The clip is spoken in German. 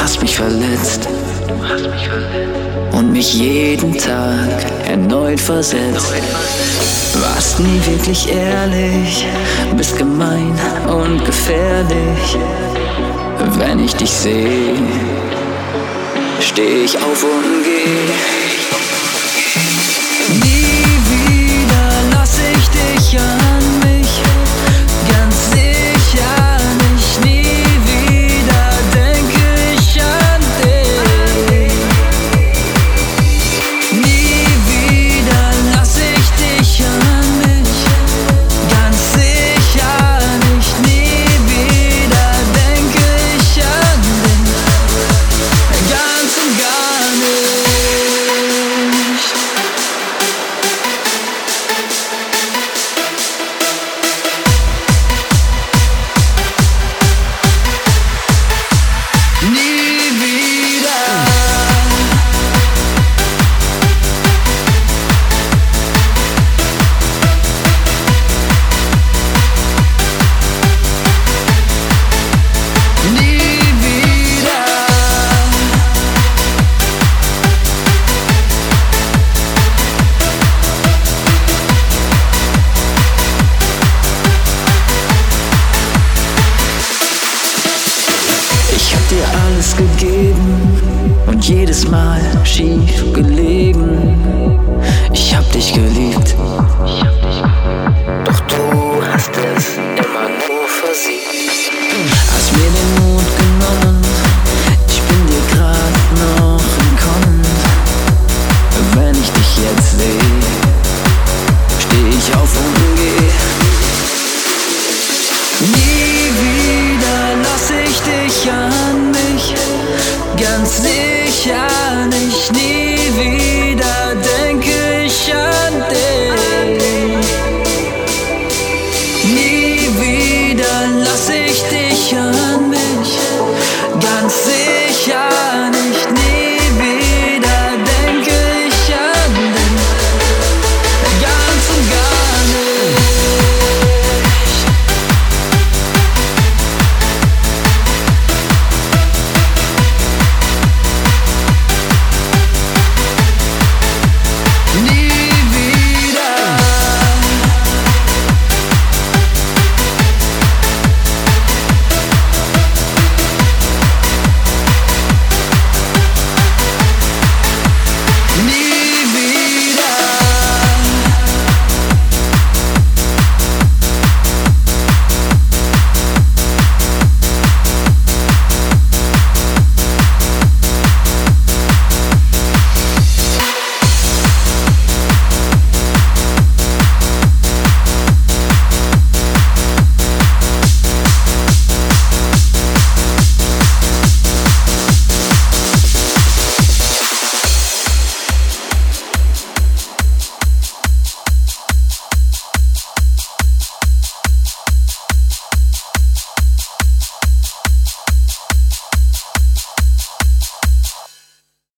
hast mich verletzt und mich jeden Tag erneut versetzt. Warst nie wirklich ehrlich, bist gemein und gefährlich. Wenn ich dich sehe, steh ich auf und geh. Nie wieder lass ich dich an mich, ganz sicher nicht. Nie wieder denke ich an dich. Nie wieder lass ich dich an mich, ganz sicher nicht. Nie wieder denke ich an dich, ganz und gar nicht. Nie wieder. Nie wieder. Ich hab dir alles gegeben und jedes Mal schief gelegen. Ich hab dich geliebt, doch du hast es immer nur versiegt. Hast mir den Mut genommen, ich bin dir grad noch entkommen. Wenn ich dich jetzt seh, steh ich auf und geh. Nie wieder lass ich dich an mich, ganz sicher nicht. Nie wieder denke ich an dich. Nie wieder lass ich dich an mich, ganz sicher.